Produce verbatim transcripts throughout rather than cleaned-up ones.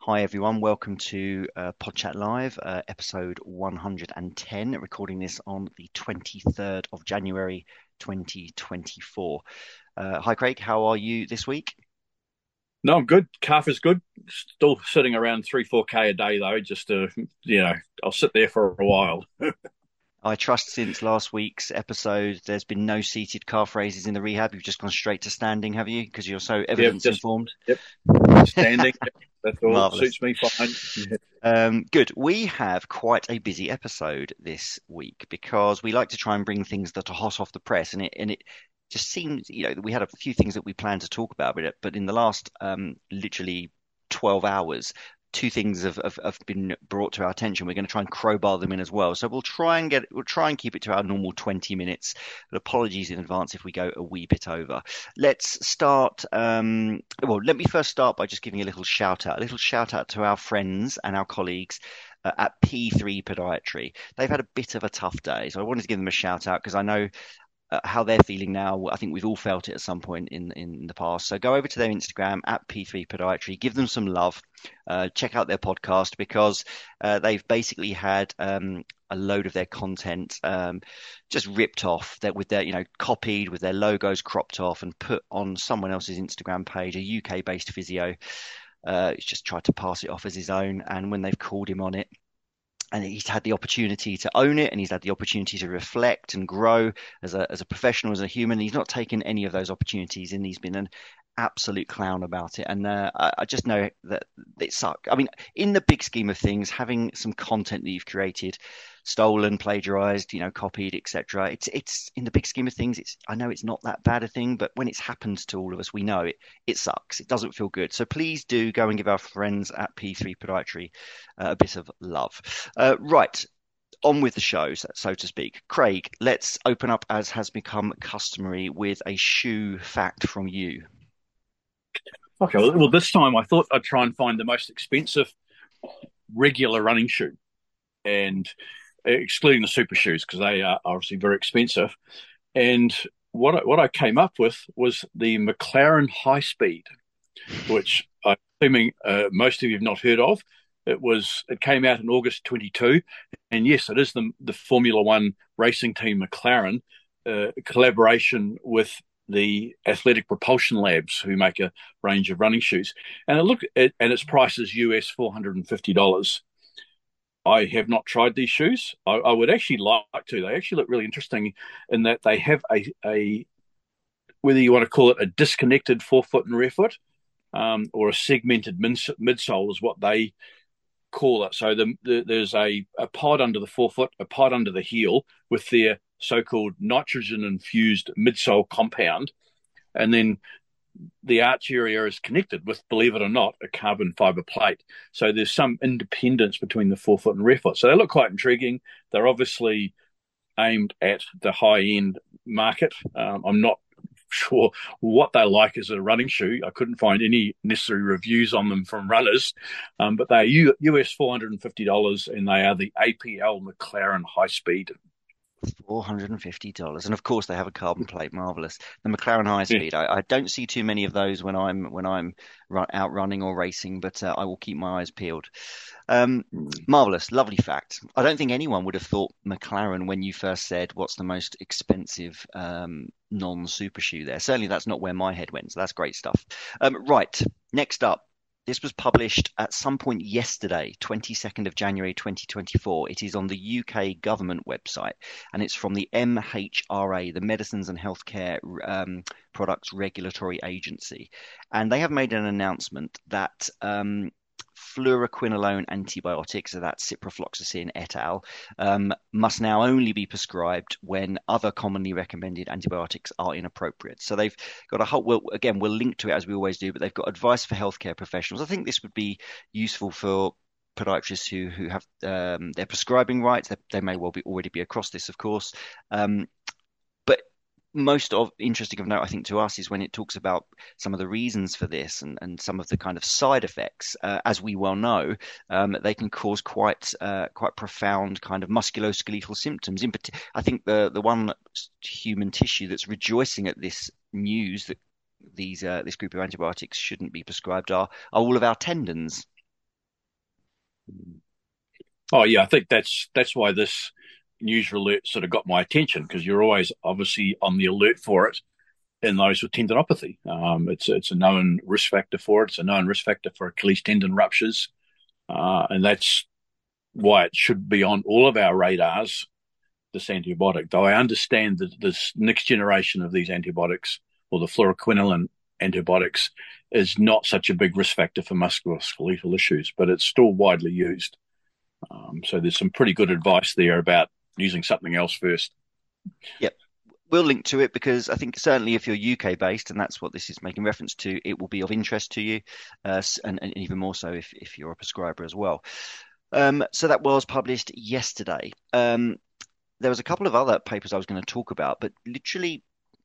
Hi everyone, welcome to uh, PodChat Live, uh, episode one hundred ten, recording this on the twenty-third of January twenty twenty-four. Uh, hi Craig, how are you this week? No, I'm good. Calf is good. Still sitting around three, four K a day though. Just to, you know, I'll sit there for a while. I trust since last week's episode there's been no seated calf raises in the rehab. You've just gone straight to standing, have you? Because you're so Yep, evidence just informed. yep, standing. Yep, that's all. Marvelous. Suits me fine. Yeah. Um, good. We have quite a busy episode this week because we like to try and bring things that are hot off the press, and it and it just seems, you know, we had a few things that we planned to talk about, but it, but in the last um, literally twelve hours, two things have, have have been brought to our attention. We're going to try and crowbar them in as well. So we'll try and get we'll try and keep it to our normal twenty minutes. But apologies in advance if we go a wee bit over. Let's start. Um, well, let me first start by just giving a little shout out, a little shout out to our friends and our colleagues uh, at P three Podiatry. They've had a bit of a tough day, so I wanted to give them a shout out because I know uh, how they're feeling now. I think we've all felt it at some point in in the past. So go over to their Instagram at P three Podiatry, give them some love, uh, check out their podcast because uh, they've basically had um, a load of their content um, just ripped off, that with their, you know, copied with their logos cropped off and put on someone else's Instagram page, a U K based physio. Uh, he's just tried to pass it off as his own, and when they've called him on it, and he's had the opportunity to own it, and he's had the opportunity to reflect and grow as a as a professional, as a human. He's not taken any of those opportunities, and he's been an absolute clown about it. And uh, I, I just know that it sucks. I mean, in the big scheme of things, having some content that you've created stolen, plagiarized, you know, copied, et cetera. It's it's in the big scheme of things. It's I know it's not that bad a thing, but when it's happened to all of us, we know it. It sucks. It doesn't feel good. So please do go and give our friends at P three Podiatry uh, a bit of love. Uh, right. On with the show, so, so to speak. Craig, let's open up, as has become customary, with a shoe fact from you. Okay. Well, well, this time I thought I'd try and find the most expensive regular running shoe, and uh, excluding the super shoes because they are obviously very expensive. And what I, what I came up with was the McLaren High Speed, which I'm assuming uh, most of you have not heard of. It was it came out in August twenty-two, and yes, it is the the Formula One racing team McLaren uh, collaboration with the Athletic Propulsion Labs, who make a range of running shoes. And it look at, and its price is U S four hundred and fifty dollars. I have not tried these shoes. I, I would actually like to. They actually look really interesting in that they have a a whether you want to call it a disconnected forefoot and rear foot, um, or a segmented midsole is what they call it. So the, the, there's a, a pod under the forefoot, a pod under the heel with their so-called nitrogen-infused midsole compound, and then the arch area is connected with, believe it or not, a carbon fiber plate. So there's some independence between the forefoot and rear foot. So they look quite intriguing. They're obviously aimed at the high-end market. Um, I'm not sure what they're like as a running shoe. I couldn't find any necessary reviews on them from runners, um, but they're U- US four hundred fifty dollars, and they are the A P L McLaren High Speed. four hundred fifty dollars, and of course they have a carbon plate. Marvelous. The McLaren High Yeah. Speed. I, I don't see too many of those when I'm when I'm run, out running or racing, but uh, I will keep my eyes peeled. Um, marvelous, lovely fact. I don't think anyone would have thought McLaren when you first said what's the most expensive um, non-super shoe there. Certainly, that's not where my head went. So that's great stuff. Um, right, next up. This was published at some point yesterday, twenty-second of January twenty twenty-four. It is on the U K government website, and it's from the M H R A, the Medicines and Healthcare um, Products Regulatory Agency. And they have made an announcement that um, fluoroquinolone antibiotics, so that's ciprofloxacin et al., um, must now only be prescribed when other commonly recommended antibiotics are inappropriate. So they've got a whole, well, again, we'll link to it as we always do, but they've got advice for healthcare professionals. I think this would be useful for podiatrists who who have um, their prescribing rights. They, they may well be already be across this, of course. Um, but most of interesting of note, I think, to us is when it talks about some of the reasons for this and, and some of the kind of side effects. Uh, as we well know, um, they can cause quite uh, quite profound kind of musculoskeletal symptoms. In part- I think the the one human tissue that's rejoicing at this news that these uh, this group of antibiotics shouldn't be prescribed are are all of our tendons. Oh yeah, I think that's that's why this news alert sort of got my attention, because you're always obviously on the alert for it in those with tendinopathy. Um, it's it's a known risk factor for it. It's a known risk factor for Achilles tendon ruptures, uh, and that's why it should be on all of our radars. This antibiotic, though I understand that this next generation of these antibiotics, or the fluoroquinolone antibiotics, is not such a big risk factor for musculoskeletal issues, but it's still widely used. Um, so there's some pretty good advice there about using something else first. Yep. We'll link to it because I think certainly if you're U K based, and that's what this is making reference to, it will be of interest to you, uh, and, and even more so if, if you're a prescriber as well. Um, so that was published yesterday. Um, there was a couple of other papers I was going to talk about, but literally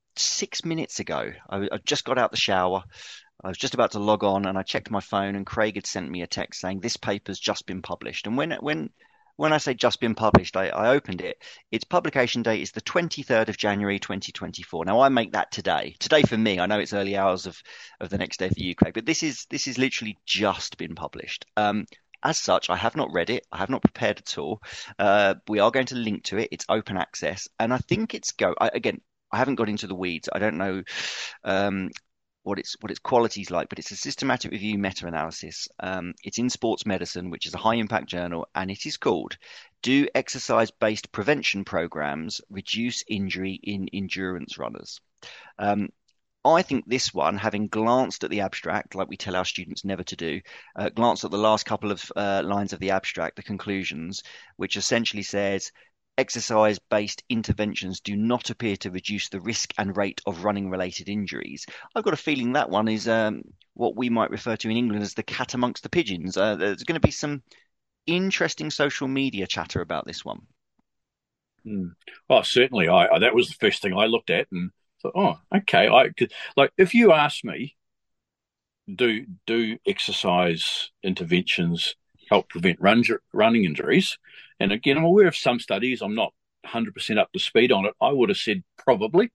six minutes ago, I, I just got out the shower. I was just about to log on, and I checked my phone, and Craig had sent me a text saying this paper's just been published. And when when when I say just been published, I, I opened it. Its publication date is the twenty-third of January, twenty twenty-four. Now I make that today. Today for me, I know it's early hours of, of the next day for you, Craig, but this is this is literally just been published. Um, as such, I have not read it. I have not prepared at all. Uh, we are going to link to it. It's open access, and I think it's go I, again. I haven't got into the weeds. I don't know um, what its what its quality's like, but it's a systematic review meta-analysis. Um, it's in Sports Medicine, which is a high-impact journal, and it is called "Do Exercise-Based Prevention Programs Reduce Injury in Endurance Runners?" Um, I think this one, having glanced at the abstract, like we tell our students never to do, uh, glanced at the last couple of uh, lines of the abstract, the conclusions, which essentially says exercise-based interventions do not appear to reduce the risk and rate of running-related injuries. I've got a feeling that one is um, what we might refer to in England as the cat amongst the pigeons. Uh, there's going to be some interesting social media chatter about this one. Mm. Oh, certainly. I, I that was the first thing I looked at and thought, oh, okay. I could, like if you ask me, do do exercise interventions help prevent run, running injuries? And again, I'm aware of some studies. I'm not one hundred percent up to speed on it. I would have said probably.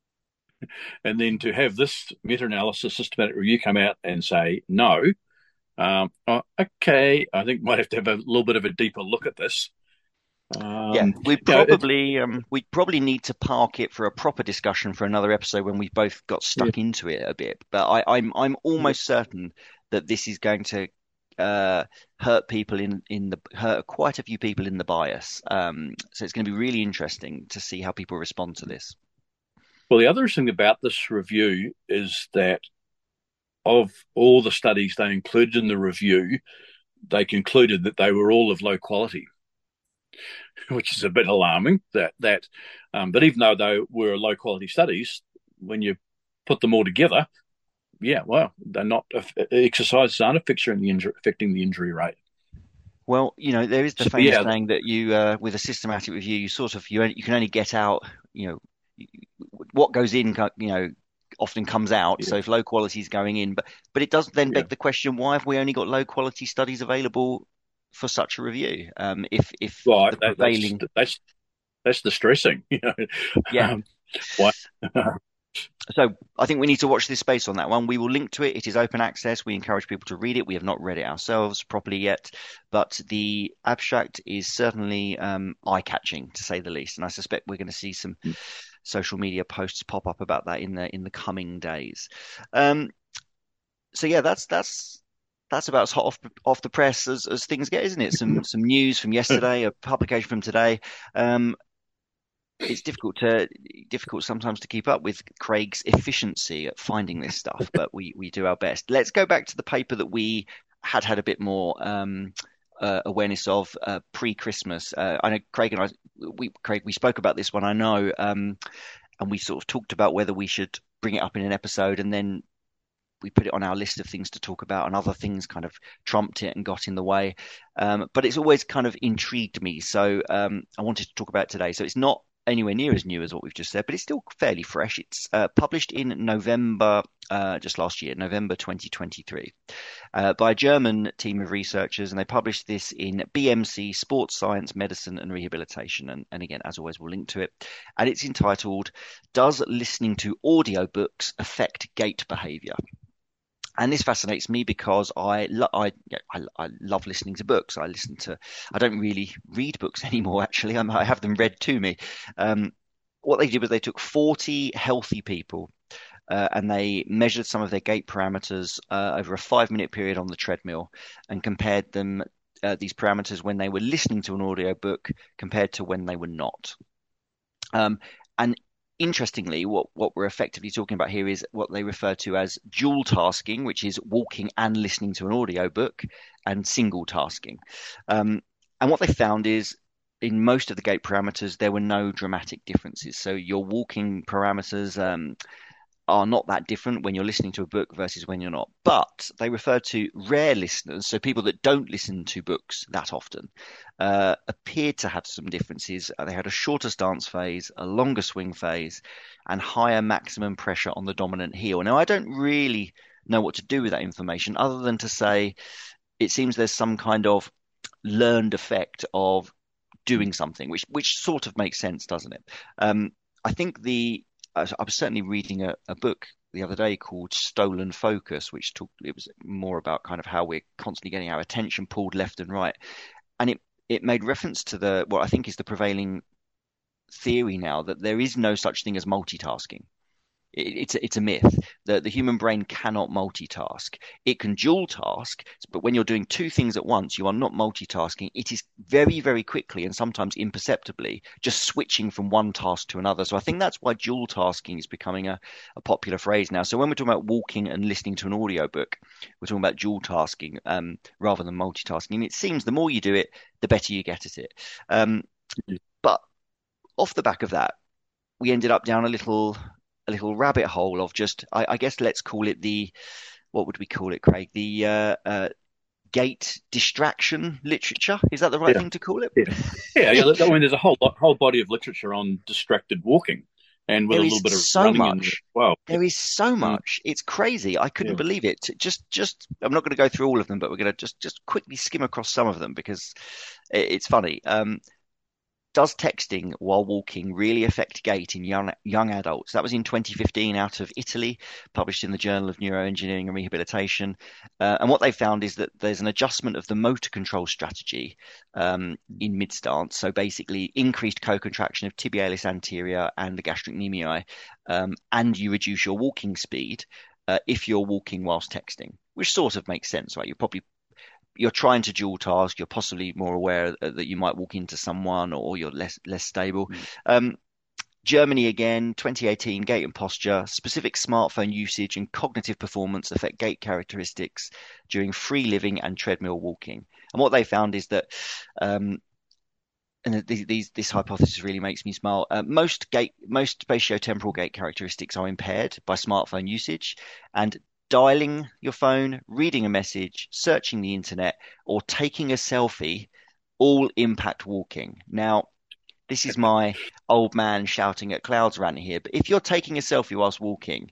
And then to have this meta-analysis, systematic review come out and say no, um, oh, okay, I think might have to have a little bit of a deeper look at this. Um, yeah, we you know, probably um, we probably need to park it for a proper discussion for another episode when we both got stuck yeah. into it a bit. But I, I'm I'm almost certain that this is going to uh, hurt people in in the hurt quite a few people in the bias. Um, so it's going to be really interesting to see how people respond to this. Well, the other thing about this review is that of all the studies they included in the review, they concluded that they were all of low quality, which is a bit alarming. That that, um, but even though they were low quality studies, when you put them all together, yeah, well, they're not exercises aren't a fixture in the injury, affecting the injury rate. Well, you know, there is the so, famous yeah. saying that you, uh, with a systematic review, you sort of you you can only get out, you know, what goes in, you know, often comes out. Yeah. So if low quality is going in, but but it does then beg yeah. the question: why have we only got low quality studies available for such a review? Um, if if well, the that, prevailing that's, that's that's distressing, you know. Yeah. Um, why? So I think we need to watch this space on that one. We will link to it. It is open access. We encourage people to read it. We have not read it ourselves properly yet, but the abstract is certainly um, eye-catching, to say the least. And I suspect we're going to see some mm. social media posts pop up about that in the in the coming days. Um, so yeah, that's that's that's about as hot off off the press as, as things get, isn't it? Some some news from yesterday, a publication from today. Um, It's difficult to difficult sometimes to keep up with Craig's efficiency at finding this stuff, but we, we do our best. Let's go back to the paper that we had had a bit more um, uh, awareness of uh, pre-Christmas. Uh, I know Craig and I, we Craig, we spoke about this one. I know, um, and we sort of talked about whether we should bring it up in an episode, and then we put it on our list of things to talk about, and other things kind of trumped it and got in the way. Um, but it's always kind of intrigued me, so um, I wanted to talk about it today. So it's not anywhere near as new as what we've just said, but it's still fairly fresh. It's uh, published in November, uh, just last year, November twenty twenty-three, uh, by a German team of researchers, and they published this in B M C, Sports Science, Medicine and Rehabilitation. And, and again, as always, we'll link to it. And it's entitled, "Does Listening to Audiobooks Affect Gait Behavior?" And this fascinates me because I, lo- I, yeah, I, I love listening to books. I listen to, I don't really read books anymore, actually. I'm, I have them read to me. Um, what they did was they took forty healthy people uh, and they measured some of their gait parameters uh, over a five minute period on the treadmill and compared them, uh, these parameters when they were listening to an audio book compared to when they were not. Um, and interestingly, what, what we're effectively talking about here is what they refer to as dual tasking, which is walking and listening to an audiobook, and single tasking. Um, and what they found is in most of the gait parameters, there were no dramatic differences. So your walking parameters, um, are not that different when you're listening to a book versus when you're not. But they refer to rare listeners, so people that don't listen to books that often, uh, appeared to have some differences. Uh, they had a shorter stance phase, a longer swing phase, and higher maximum pressure on the dominant heel. Now, I don't really know what to do with that information other than to say it seems there's some kind of learned effect of doing something, which which sort of makes sense, doesn't it? Um, I think the I was, I was certainly reading a, a book the other day called Stolen Focus, which talked it was more about kind of how we're constantly getting our attention pulled left and right, and it it made reference to the what I think is the prevailing theory now that there is no such thing as multitasking. It's a, it's a myth. The the human brain cannot multitask. It can dual task, but when you're doing two things at once, you are not multitasking. It is very, very quickly and sometimes imperceptibly just switching from one task to another. So I think that's why dual tasking is becoming a, a popular phrase now. So when we're talking about walking and listening to an audiobook, we're talking about dual tasking um, rather than multitasking. And it seems the more you do it, the better you get at it. Um, but off the back of that, we ended up down a little a little rabbit hole of just, I, I guess let's call it the, what would we call it, Craig? The uh, uh, gait distraction literature. Is that the right Yeah. thing to call it? Yeah, yeah. yeah. I mean, there's a whole lot, whole body of literature on distracted walking, and with There a is little bit of so running in much. there as well. There is so Mm. much. It's crazy. I couldn't Yeah. believe it. Just, just. I'm not going to go through all of them, but we're going to just, just quickly skim across some of them because it, it's funny. Um, Does texting while walking really affect gait in young young adults? That was in twenty fifteen out of Italy, published in the Journal of Neuroengineering and Rehabilitation. Uh, and what they found is that there's an adjustment of the motor control strategy um, in mid-stance. So basically increased co-contraction of tibialis anterior and the gastrocnemiae, um, and you reduce your walking speed uh, if you're walking whilst texting, which sort of makes sense, right? You're probably you're trying to dual task, you're possibly more aware that you might walk into someone or you're less less stable. Mm. Um, Germany again, twenty eighteen, gait and posture, specific smartphone usage and cognitive performance affect gait characteristics during free living and treadmill walking. And what they found is that, um, and these, this hypothesis really makes me smile. Uh, most gait, most spatiotemporal gait characteristics are impaired by smartphone usage, and dialing your phone, reading a message, searching the internet, or taking a selfie all impact walking. Now, this is my old man shouting at clouds rant here, but if you're taking a selfie whilst walking,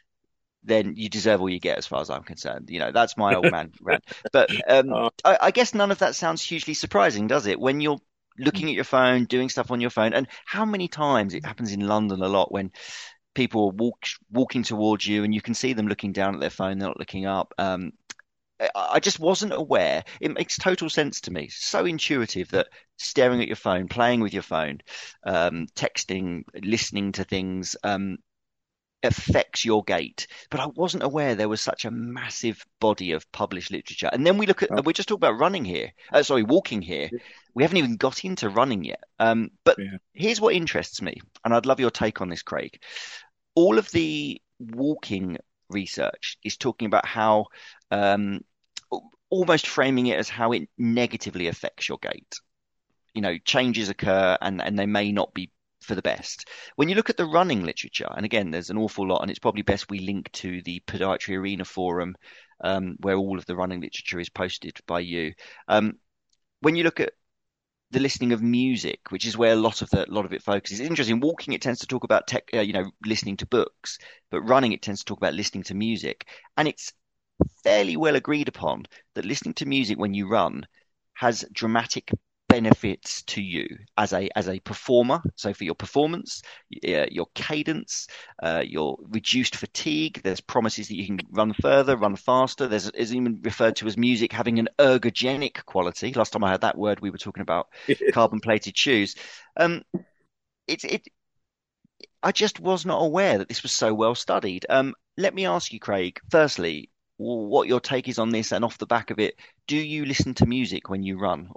then you deserve all you get as far as I'm concerned. You know, that's my old man rant. But um, I, I guess none of that sounds hugely surprising, does it? When you're looking at your phone, doing stuff on your phone, and how many times it happens in London a lot when people are walk, walking towards you and you can see them looking down at their phone, they're not looking up. Um, I, I just wasn't aware. It makes total sense to me. So intuitive that staring at your phone, playing with your phone, um, texting, listening to things um, affects your gait. But I wasn't aware there was such a massive body of published literature. And then we look at, oh. we're just talking about running here. Uh, sorry, walking here. Yeah. We haven't even got into running yet. Um, but yeah. Here's what interests me, and I'd love your take on this, Craig. All of the walking research is talking about how, um, almost framing it as how it negatively affects your gait. You know, changes occur and, and they may not be for the best. When you look at the running literature, and again, there's an awful lot, and it's probably best we link to the Podiatry Arena forum, um, where all of the running literature is posted by you. Um, when you look at the listening of music, which is where a lot of the, a lot of it focuses. It's interesting. Walking, it tends to talk about tech, uh, you know, listening to books, but running, it tends to talk about listening to music. And it's fairly well agreed upon that listening to music when you run has dramatic benefits to you as a as a performer. So for your performance, uh, your cadence, uh, your reduced fatigue. There's promises that you can run further, run faster. There's is even referred to as music having an ergogenic quality. Last time I heard that word, we were talking about carbon plated shoes. Um, it's it. I just was not aware that this was so well studied. Um, let me ask you, Craig. Firstly, what your take is on this, and off the back of it, do you listen to music when you run?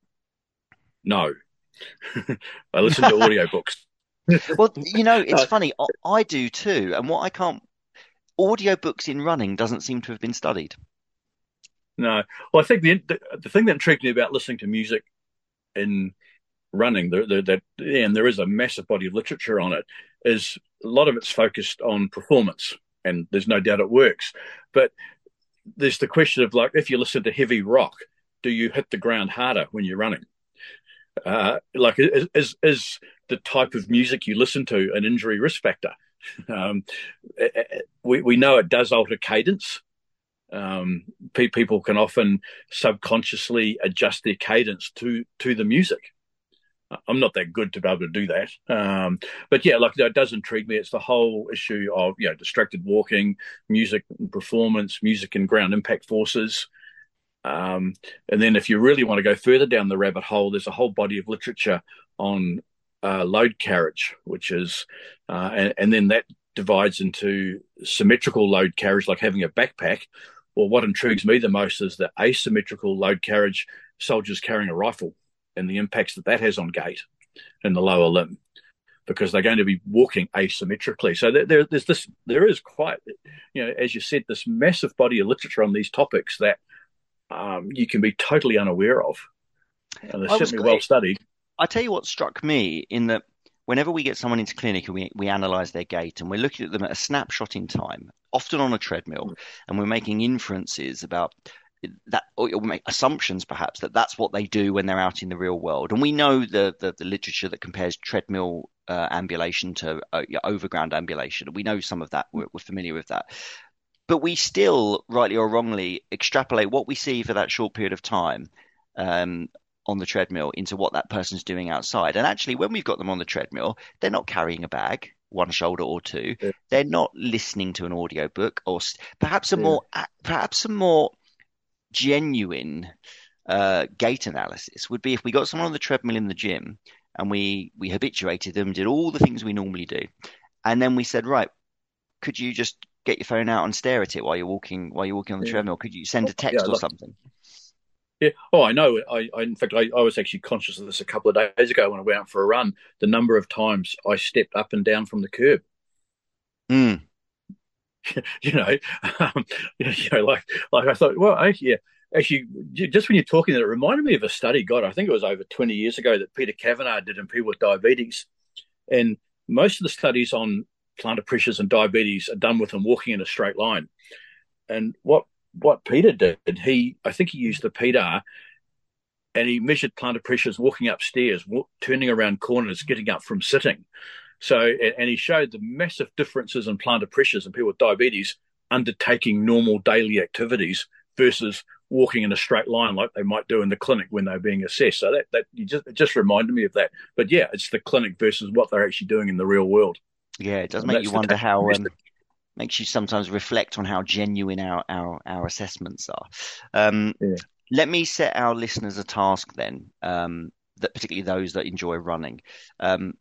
No, I listen to audiobooks. Well, you know, it's funny. I, I do too. And what I can't, audiobooks in running doesn't seem to have been studied. No. Well, I think the the, the thing that intrigued me about listening to music in running, the, the, that and there is a massive body of literature on it, is a lot of it's focused on performance, and there's no doubt it works. But there's the question of, like, if you listen to heavy rock, do you hit the ground harder when you're running? Uh, like, is, is is the type of music you listen to an injury risk factor? Um, we we know it does alter cadence. Um, pe- people can often subconsciously adjust their cadence to to the music. I'm not that good to be able to do that, um, but yeah, like, it does intrigue me. It's the whole issue of, you know, distracted walking, music and performance, music and ground impact forces. Um, and then if you really want to go further down the rabbit hole, there's a whole body of literature on uh, load carriage, which is, uh, and, and then that divides into symmetrical load carriage, like having a backpack. Well, what intrigues me the most is the asymmetrical load carriage, soldiers carrying a rifle, and the impacts that that has on gait and the lower limb, because they're going to be walking asymmetrically. So there, there's this, there is quite, you know, as you said, this massive body of literature on these topics that Um, you can be totally unaware of. And they're certainly well studied. I tell you what struck me, in that whenever we get someone into clinic and we, we analyze their gait, and we're looking at them at a snapshot in time, often on a treadmill, mm. and we're making inferences about that, or we make assumptions perhaps that that's what they do when they're out in the real world. And we know the the, the literature that compares treadmill uh, ambulation to uh, overground ambulation. We know some of that. We're, we're familiar with that. But we still, rightly or wrongly, extrapolate what we see for that short period of time um, on the treadmill into what that person's doing outside. And actually, when we've got them on the treadmill, they're not carrying a bag, one shoulder or two. Yeah. They're not listening to an audiobook, or perhaps a yeah. more perhaps a more genuine uh, gait analysis would be if we got someone on the treadmill in the gym and we we habituated them, did all the things we normally do, and then we said, right, could you just get your phone out and stare at it while you're walking while you're walking on the yeah. treadmill? Could you send a text yeah, or something? Yeah. Oh, I know. I, I in fact, I, I was actually conscious of this a couple of days ago when I went out for a run. The number of times I stepped up and down from the curb. Mm. you know, um, you know, like like I thought. Well, I, yeah. Actually, just when you're talking, it reminded me of a study. God, I think it was over twenty years ago that Peter Kavanagh did in people with diabetes, and most of the studies on plantar pressures and diabetes are done with them walking in a straight line. And what what Peter did, he I think he used the P D A R, and he measured plantar pressures walking upstairs, walk, turning around corners, getting up from sitting. So, and he showed the massive differences in plantar pressures in people with diabetes undertaking normal daily activities versus walking in a straight line like they might do in the clinic when they're being assessed. So that that you just it just reminded me of that. But yeah, it's the clinic versus what they're actually doing in the real world. Yeah, it does make you wonder how um, makes you sometimes reflect on how genuine our our, our assessments are. Um, yeah. Let me set our listeners a task then, um, that particularly those that enjoy running. Um,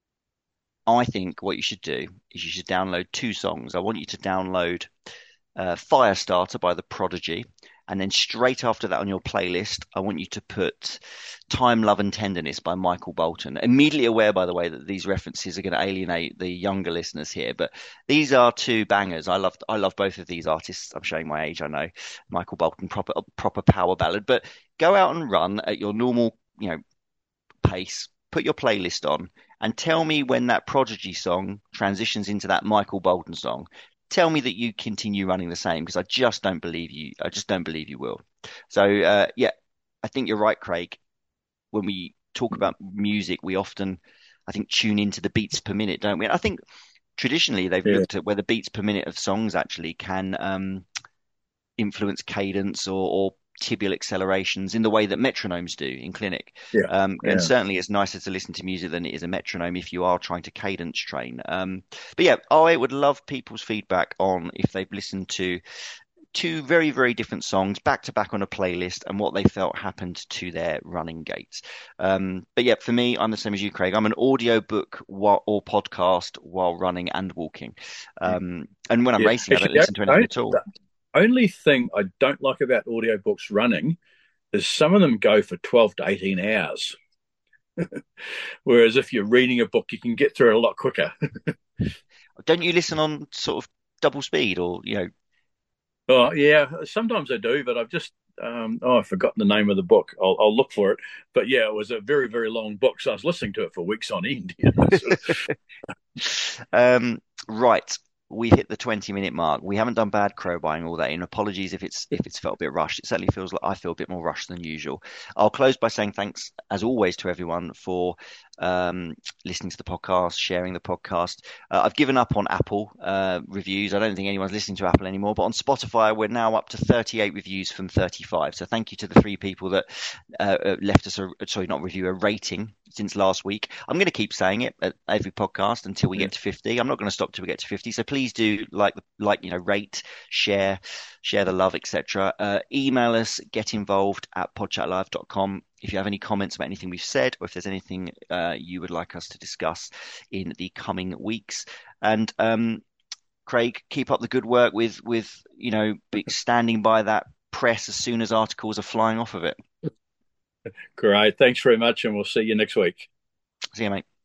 I think what you should do is you should download two songs. I want you to download uh, Firestarter by The Prodigy. And then straight after that on your playlist, I want you to put Time, Love and Tenderness by Michael Bolton. Immediately aware, by the way, that these references are going to alienate the younger listeners here. But these are two bangers. I love I love both of these artists. I'm showing my age, I know. Michael Bolton, proper proper power ballad. But go out and run at your normal, you know, pace. Put your playlist on and tell me when that Prodigy song transitions into that Michael Bolton song. Tell me that you continue running the same, because I just don't believe you. I just don't believe you will. So, uh, yeah, I think you're right, Craig. When we talk about music, we often, I think, tune into the beats per minute, don't we? And I think traditionally they've yeah. looked at whether beats per minute of songs actually can um, influence cadence or, or tibial accelerations in the way that metronomes do in clinic. Yeah, Um, yeah. and certainly it's nicer to listen to music than it is a metronome if you are trying to cadence train. Um, but yeah, I would love people's feedback on if they've listened to two very, very different songs back to back on a playlist and what they felt happened to their running gaits. Um, but yeah, for me, I'm the same as you, Craig. I'm an audio book while, or podcast while running and walking. Um, and when I'm Yeah. racing, I don't Actually, listen to anything at all. the only thing I don't like about audiobooks running is some of them go for twelve to eighteen hours. Whereas if you're reading a book, you can get through it a lot quicker. Don't you listen on sort of double speed or, you know? Oh, yeah, sometimes I do, but I've just, um, oh, I've forgotten the name of the book. I'll, I'll look for it. But yeah, it was a very, very long book, so I was listening to it for weeks on end. You know, so. um, right. We hit the twenty minute mark. We haven't done bad crow buying all that in. Apologies if it's if it's felt a bit rushed. It certainly feels like I feel a bit more rushed than usual. I'll close by saying thanks as always to everyone for um, listening to the podcast, sharing the podcast. Uh, I've given up on Apple uh, reviews. I don't think anyone's listening to Apple anymore. But on Spotify, we're now up to thirty-eight reviews from thirty-five. So thank you to the three people that uh, left us a sorry not review a rating since last week. I'm going to keep saying it at every podcast until we get to fifty. I'm not going to stop till we get to fifty. So please do like, like you know, rate, share, share the love, et cetera. Uh, email us, get involved at podchatlive dot com if you have any comments about anything we've said, or if there's anything uh, you would like us to discuss in the coming weeks. And um, Craig, keep up the good work with with you know standing by that press as soon as articles are flying off of it. Great. Thanks very much, and we'll see you next week. See you, mate.